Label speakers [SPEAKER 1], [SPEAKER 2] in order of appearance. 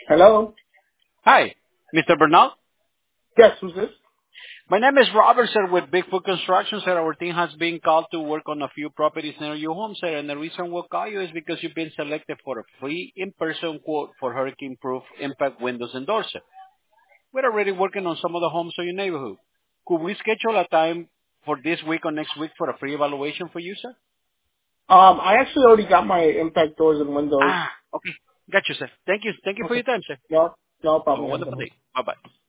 [SPEAKER 1] Hello?
[SPEAKER 2] Hi, Mr. Bernal.
[SPEAKER 1] Yes, who's this?
[SPEAKER 2] My name is Robert, sir, with Bigfoot Construction, sir. Our team has been called to work on a few properties near your home, sir, and the reason we'll call you is because you've been selected for a free in-person quote for hurricane-proof impact windows and doors, sir. We're already working on some of the homes in your neighborhood. Could we schedule a time for this week or next week for a free evaluation for you, sir?
[SPEAKER 1] I actually already got my impact doors and windows.
[SPEAKER 2] Ah, okay. Got you, sir. Thank you. Thank you for
[SPEAKER 1] Okay.
[SPEAKER 2] your time, sir.
[SPEAKER 1] No, no
[SPEAKER 2] Have a
[SPEAKER 1] problem. Have a good
[SPEAKER 2] wonderful
[SPEAKER 1] one.
[SPEAKER 2] day. Bye-bye.